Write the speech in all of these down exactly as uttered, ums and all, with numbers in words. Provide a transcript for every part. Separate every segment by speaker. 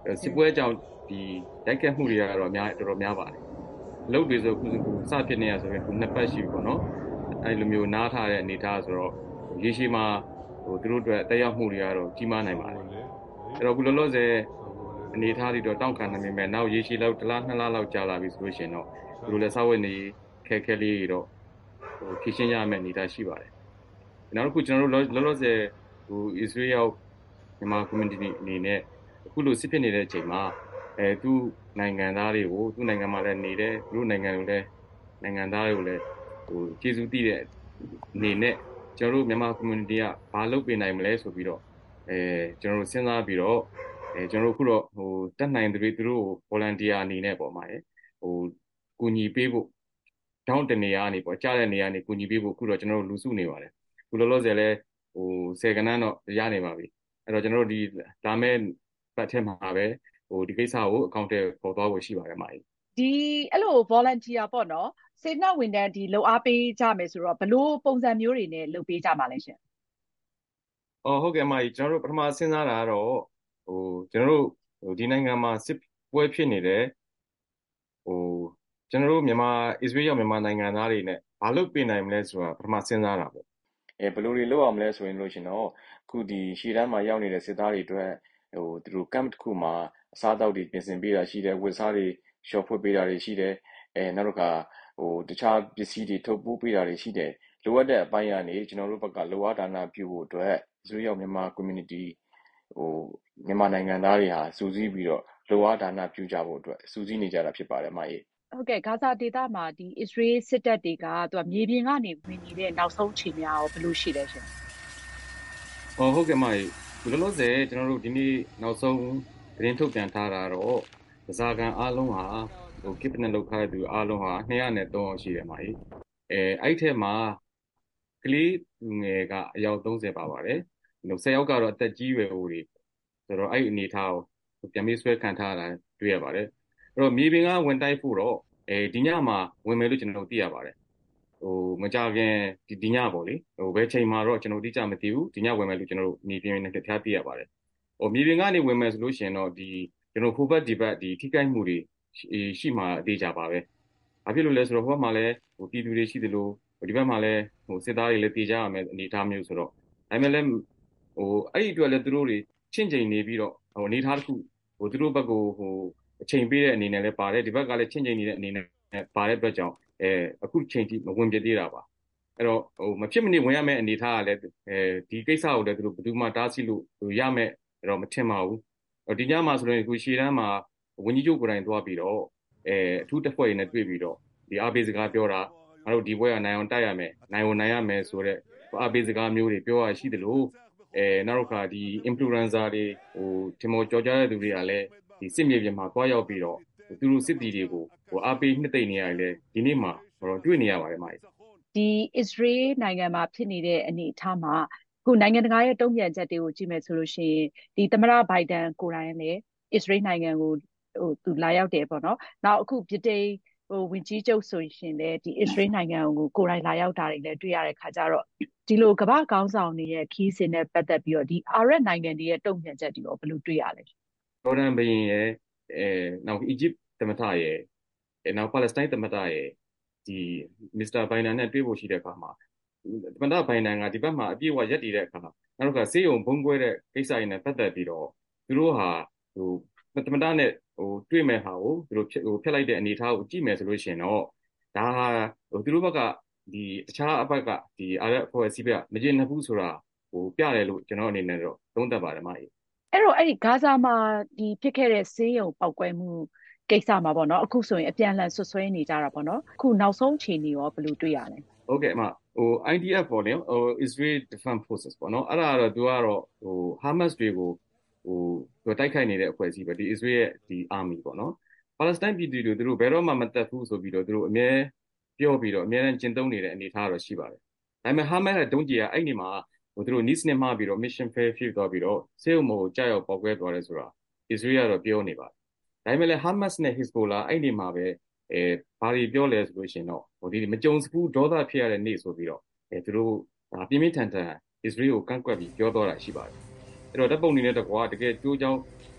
Speaker 1: စစ်ပွဲကြောင့်ဒီတိုက်ခတ်မှုတွေကတော့အများတော်တော်များပါတယ်အလုပ်တွေဆိုခုခုစဖြစ်နေရဆိုရင်ခုနှစ်ပတ်ရှိပြီပေါ့နော်အဲ့လိုမျိုးနားထားတဲ့အနေအထားဆိုတော့ရေရှည်မှာဟိုသူတို့အတွက်တက်ရောက်မှုတွေကတော့ကြီးမားနိုင်ပါတယ်အဲ့တော့ခုလောလောဆယ်အနေအထားတွေတော့တောင့်ခံနိုင်ပေမဲ့နောက်ရေရှည်လောက်တစ်လနှစ်လလောက်ကြာလာပြီဆိုလို့ရှိရင်တော့သူတို့လည်းစာဝတ်နေခက်ခဲလေးတွေတော့ဟိုဖြည့်ရှင်းရမယ့်အနေအထားရှိပါတယ်နောက်တစ်ခုကျွန်တော်တို့လောလောဆယ်ဟို Israel မြန်မာ community အနေနဲ့အခုလိုစစ်ဖြစ်နေတဲ့အချိန်မှာအဲသူ့နိုင်ငံသားတွေကိုသူ့နိုင်ငံမှာလည်းနေတယ်သူတို့နိုင်ငံကိုလည်းနိုင်ငံသားတွေကိုလည်းဟိုကျေးဇူးတည်တဲ့အနေနဲ့ကျွန်တော်တို့မြန်မာ community ကဘာလုပ်ပေးနိုင်မလဲဆိုပြီးတော့အဲကျွန်တော်တို့စဉ်းစားပြီးတော့အဲကျွန်တော်တို့ခုတော့ဟိုတက်နိုင်သူတွေသူတို့ကို volunteer အနေနဲ့ပေါ့မှာရယ်ဟိုကူညီပေးဖို့တောင်းတနေရနေပေါ့ကြားတဲ့နေရာနေကူညီပေးဖို့ခုတော့ကျွန်တော်တို့လူစုနေပါတယ်ခုလောလောဆယ်လဲဟိုဆယ်ကနန်းတော့ရနေပါပြီအဲ့တော့ကျွန်တော်တို့ဒီလာမယ့်ပတ်ထဲမှာပဲဟိုဒီကိစ္စကိုအကောင့်ထဲပေါ်သွားဖို့ရှိပါတယ်မာကြီး
Speaker 2: ဒီအဲ့လို volunteer ပေါ့နော်စေတနာဝန်ထမ်းဒီလုပ်အားပေးကြမယ်ဆိုတော့ဘလို့ပုံစံမျိုးတွေနဲ့လုပ်ပေးကြမှာလဲရှင်
Speaker 1: အော်ဟုတ်ကဲ့မာကြီးကျွန်တော်တို့ပထမစဉ်းစားတာကတော့ဟိုကျွန်တော်တို့ဟိုဒီနိုင်ငံမှာစစ်ပွဲဖြစ်နေတယ်ဟိုကျွန်တော်တို့မြန်မာအစ္စရေးရောက်မြန်မာနိုင်ငံသားတွေနဲ့ဘာလုပ်ပေးနိုင်မလဲဆိုတာပထမစဉ်းစားတာပေါ့အဲဘယ်လိုတွေလုပ်အောင်မလဲဆိုရင်လို့ရှင်တော့အခုဒီရှီတန်းမှာရောက်နေတဲ့စစ်သားတွေအတွက်ဟိုသူတို့ camp တစ်ခုမှာအစားအသောက်တွေပြင်ဆင်ပေးတာရှိတယ်ဝတ်စားတွေရှော့ဖွေပေးတာတွေရှိတယ်အဲနောက်တစ်ခါဟိုတခြားပစ္စည်းတွေထုတ်ပိုးပေးတာတွေရှိတယ်လိုအပ်တဲ့အပိုင်းကနေကျွန်တော်တို့ဘက်ကလိုအပ်ဒါနပြုဖို့အတွက်အစိုးရမြန်မာ community ဟိုမြန်မာနိုင်ငံသားတွေဟာစူးစီးပြီးတော့လိုအပ်ဒါနပြုကြဖို့အတွက်စူးစီးနေကြတာဖြစ်ပါတယ်မကြီး
Speaker 2: ဟုတ်ကဲ့ဂါဇာဒေသမှာဒီ Israel စစ်တပ်တွေကသူကမြေပြင်ကနေဝင်နေတဲ့နောက်ဆုံးအခြေအနေရောဘယ်လိုရှိလဲရှင်
Speaker 1: ဟောဟုတ်ကဲ့မကြီးလောလောဆယ်ကျွန်တော်တို့ဒီနေ့နောက်ဆုံးသတင်းထုတ်ပြန်ထားတာတော့ဒဇာကန်အားလုံးဟာဟိုကိပနဲ့လောက်ထားတဲ့သူအားလုံးဟာနှစ်ရာနဲ့သုံးအောင်ရှိတယ်မကြီးအဲအဲ့ထက်မှာကလေးလူငယ်ကအယောက်သုံးဆယ်ပါပါတယ်ဟိုဆယ်ယောက်ကတော့အသက်ကြီးရွယ်ဟိုတွေဆိုတော့အဲ့အနေထားကိုပြန်ပြီးဆွဲခံထားတာတွေ့ရပါတယ်အဲ့တော့မြေပြင်ကဝင်တိုက်ဖို့တော့အဲဒီညမှာဝင်မယ်လို့ကျွန်တော်သိရပါတယ်ဟိုမကြခင်ဒီဒီညပေါ့လေဟိုဘယ်ချိန်မှာတော့ကျွန်တော်တိကျမသိဘူးဒီညဝင်မယ်လို့ကျွန်တော်တို့မြေပြင်နဲ့ဖျားပြရပါတယ်ဟိုမြေပြင်ကနေဝင်မယ်ဆိုလို့ရှိရင်တော့ဒီကျွန်တော်ဖိုဘတ်ဒီဘတ်ဒီထိကိုက်မှုတွေရှိမှအသေးကြပါပဲဘာဖြစ်လို့လဲဆိုတော့ဟိုဘက်မှာလည်းဟိုပြည်သူတွေရှိသလိုဒီဘက်မှာလည်းဟိုစစ်သားတွေလည်းတေကြရမယ်အနေအထားမျိုးဆိုတော့ဒါပေမဲ့လည်းဟိုအဲ့ဒီအတွက်လည်းသူတို့တွေချင့်ချိန်နေပြီးတော့ဟိုအနေအထားတစ်ခုဟိုသူတို့ဘက်ကဟိုအချိန်ပေးတဲ့အနေနဲ့လည်းပါတယ်ဒီဘက်ကလည်းချင့်ချိန်နေတဲ့အနေနဲ့ပါတဲ့အတွက်ကြောင့်အဲအခုချိန်ထိမဝင်ပြသေးတာပါအဲ့တော့ဟိုမဖြစ်မနေဝင်ရမယ့်အနေထားကလည်းအဲဒီကိစ္စကိုလည်းသူတို့ဘယ်သူမှတားဆီးလို့ဟိုရမယ်အဲ့တော့မထင်ပါဘူးဒီညမှာဆိုရင်အခုရှေ့တန်းမှာဝန်ကြီးချုပ်ကိုယ်တိုင်သွားပြီးတော့အဲအထူးတပ်ဖွဲ့တွေနဲ့တွေ့ပြီးတော့ဒီအားပေးစကားပြောတာငါတို့ဒီဘွဲကနိုင်အောင်တိုက်ရမယ်နိုင်အောင်နိုင်ရမယ်ဆိုတော့အားပေးစကားမျိုးတွေပြောရရှိသလိုအဲနောက်တစ်ခါဒီ influencer တွေဟိုထင်မောကြော်ကြားတဲ့သူတွေကလည်းဒီစစ်မြေပြင်မှာတွားရောက်ပြီးတော့သူတို့စစ်တီတွေကိုဟိုအားပေးနှစ်သိမ့်နေရတယ်လေဒီနေ့မှာတော့တွေ့နေရပါတယ်မာကြီး
Speaker 2: ဒီ Israel နိုင်ငံမှာဖြစ်နေတဲ့အနေအထားမှာခုနိုင်ငံတကာရဲ့တုံ့ပြန်ချက်တွေကိုကြည့်မယ်ဆိုလို့ရှိရင်ဒီသမ္မတဘိုင်ဒန်ကိုယ်တိုင်လည်း Israel နိုင်ငံကိုဟိုသူလာရောက်တယ်ပေါ့နော်နောက်အခုဗြိတိန်ဟိုဝင်ကြီးချုပ်ဆိုရှင်လည်းဒီ Israel နိုင်ငံကိုကိုယ်တိုင်လာရောက်တာတွေလည်းတွေ့ရတဲ့ခါကျတော့ဒီလိုကမ္ဘာခေါင်းဆောင်တွေရဲ့ခီးစဉ်နဲ့ပတ်သက်ပြီးတော့ဒီအာရပ်နိုင်ငံတွေရဲ့တုံ့ပြန်ချက်တွေရောဘယ်လိုတွေ့ရလဲ
Speaker 1: ဂျော်ဒန်ဘုရင်ရဲ့အဲနောက်အီဂျစ်သမ္မတရဲ့အဲနောက်ပါလက်စတိုင်းသမ္မတရဲ့ဒီမစ္စတာဘိုင်ဒန်နဲ့တွေ့ဖို့ရှိတဲ့အခါမှာသမ္မတဘိုင်ဒန်ကဒီဘက်မှာအပြည့်အဝရပ်တည်တဲ့အခါနောက်တစ်ခါစေယုံဘုံကွဲတဲ့ကိစ္စတွေနဲ့ပတ်သက်ပြီးတော့သူတို့ဟာဟိုသမ္မတနဲ့ဟိုတွေ့မဲ့ဟာကိုသူတို့ဟိုဖျက်လိုက်တဲ့အနေအထားကိုကြည့်မယ်ဆိုလို့ရှိရင်တော့ဒါဟာဟိုသူတို့ဘက်ကဒီတခြားအဘက်ကဒီအာရပ်အဖွဲ့အစည်းဘက်ကမကျေနပ်ဘူးဆိုတာဟိုပြတယ်လို့ကျွန်တော်အနေနဲ့တော့သုံးသပ်ပါတယ်မာကြီး
Speaker 2: အဲ့တော့အဲ့ဒီဂါဇာမှာဒီဖြစ်ခဲ့တဲ့ဆေးရုံပောက်ကွဲမှုကိစ္စမှာပေါ့နော်အခုဆိုရင်အပြန်အလှန်ဆွဆွဲနေကြတာပေါ့နော်အခုနောက်ဆုံးအခြေအနေရောဘယ်လိုတွေ့ရလဲ
Speaker 1: ဟုတ်ကဲ့အမဟို I D F ပေါ့လေဟို Israel Defense Forces ပေါ့နော်အဲ့ဒါကတော့သူကတော့ဟို Hamas တွေကိုဟိုသူတိုက်ခိုက်နေတဲ့အဖွဲ့အစည်းပဲဒီ Israel ရဲ့ဒီ army ပေါ့နော်ပါလက်စတိုင်းပြည်သူတွေသူတို့ဘယ်တော့မှမတက်ဘူးဆိုပြီးတော့သူတို့အမြဲပြောပြီးတော့အမြဲတမ်းကျင့်သုံးနေတဲ့အနေအထားတော့ရှိပါတယ်ဒါပေမဲ့ Hamas ရဲ့ဒုံးကျည်ကအဲ့ဒီမှာဟိုသူတို့ niche နဲ့မှားပြီးတော့ mission fail ဖြစ်သွားပြီးတော့ဆေးုံမို့ကြောက်ရောက်ပေါက်ကွဲသွားတယ်ဆိုတာ Israel ကတော့ပြောနေပါတယ်ဒါပေမဲ့လည်း Hamas နဲ့ Hezbollah အဲ့ဒီမှာပဲအဲဘာတွေပြောလဲဆိုလို့ရှိရင်တော့ဟိုဒီမကြုံစဘူးဒေါသဖြစ်ရတဲ့နေ့ဆိုပြီးတော့အဲသူတို့ပြင်းပြင်းထန်ထန် Israel ကိုကန့်ကွက်ပြီးပြောတော့တာရှိပါတယ်အဲ့တော့တပ်ပုံနေတဲ့တကွာတကယ်ကြိုးကြောင်း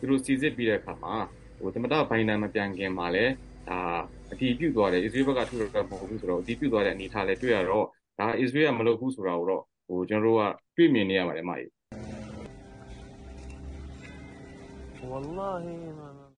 Speaker 1: သူတို့စီစစ်ပြီးတဲ့အခါမှာဟိုသမ္မတဘိုင်ဒန်မပြန်ခင်မှာလည်းဒါအတည်ပြုသွားတယ်အစ္စရေးဘက်ကထူတော့မဟုတ်ဘူးဆိုတော့အတည်ပြုသွားတဲ့အနေအထားလည်းတွေ့ရတော့ဒါအစ္စရေးကမလုပ်ဘူးဆိုတာကိုတော့ဟိုကျွန်တော်တို့ကတွေ့မြင်နေရပါတယ်အမကြီး